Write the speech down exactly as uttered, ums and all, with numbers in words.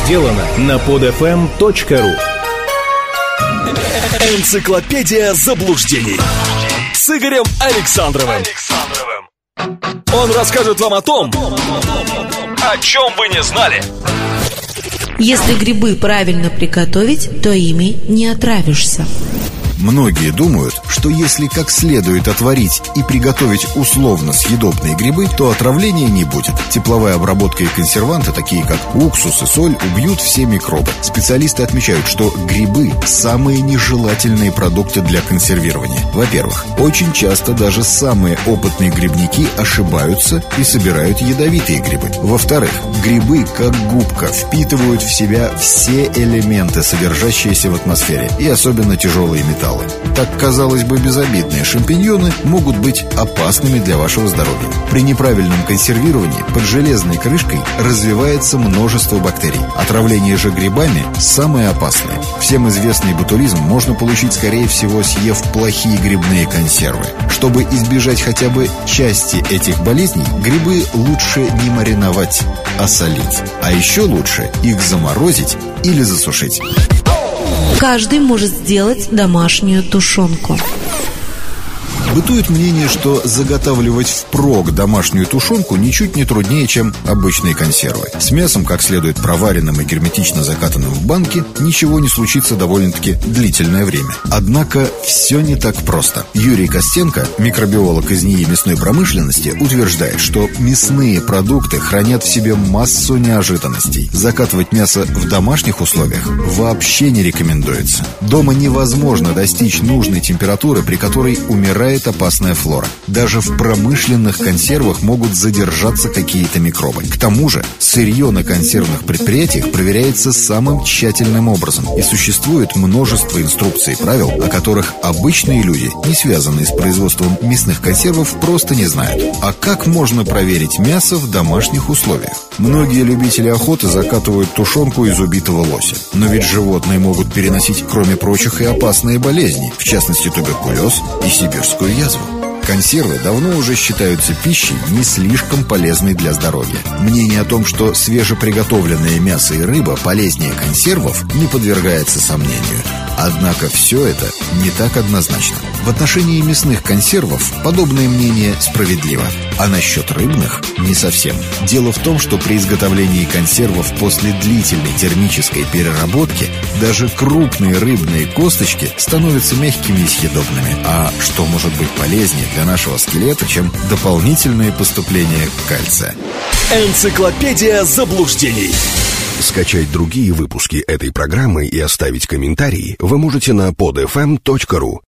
сделано на под эф эм точка ру. Энциклопедия заблуждений с Игорем Александровым. Он расскажет вам о том, о чем вы не знали. Если грибы правильно приготовить, то ими не отравишься. Многие думают, что если как следует отварить и приготовить условно съедобные грибы, то отравления не будет. Тепловая обработка и консерванты, такие как уксус и соль, убьют все микробы. Специалисты отмечают, что грибы – самые нежелательные продукты для консервирования. Во-первых, очень часто даже самые опытные грибники ошибаются и собирают ядовитые грибы. Во-вторых, грибы, как губка, впитывают в себя все элементы, содержащиеся в атмосфере, и особенно тяжелые металлы. Так, казалось бы, безобидные шампиньоны могут быть опасными для вашего здоровья. При неправильном консервировании под железной крышкой развивается множество бактерий. Отравление же грибами самое опасное. Всем известный ботулизм можно получить, скорее всего, съев плохие грибные консервы. Чтобы избежать хотя бы части этих болезней, грибы лучше не мариновать, а солить. А еще лучше их заморозить или засушить. Каждый может сделать домашнюю тушенку. Бытует мнение, что заготавливать впрок домашнюю тушенку ничуть не труднее, чем обычные консервы. С мясом, как следует проваренным и герметично закатанным в банке, ничего не случится довольно-таки длительное время. Однако все не так просто. Юрий Костенко, микробиолог из НИИ мясной промышленности, утверждает, что мясные продукты хранят в себе массу неожиданностей. Закатывать мясо в домашних условиях вообще не рекомендуется. Дома невозможно достичь нужной температуры, при которой умирает опасная флора. Даже в промышленных консервах могут задержаться какие-то микробы. К тому же сырье на консервных предприятиях проверяется самым тщательным образом, и существует множество инструкций и правил, о которых обычные люди, не связанные с производством мясных консервов, просто не знают. А как можно проверить мясо в домашних условиях? Многие любители охоты закатывают тушенку из убитого лося. Но ведь животные могут переносить, кроме прочих, и опасные болезни, в частности туберкулез и сибирскую язву. Консервы давно уже считаются пищей, не слишком полезной для здоровья. Мнение о том, что свежеприготовленное мясо и рыба полезнее консервов, не подвергается сомнению. Однако все это не так однозначно. В отношении мясных консервов подобное мнение справедливо, а насчет рыбных не совсем. Дело в том, что при изготовлении консервов после длительной термической переработки даже крупные рыбные косточки становятся мягкими и съедобными. А что может быть полезнее для нашего скелета, чем дополнительные поступления кальция? Энциклопедия заблуждений. Скачать другие выпуски этой программы и оставить комментарии вы можете на под эф эм точка ру.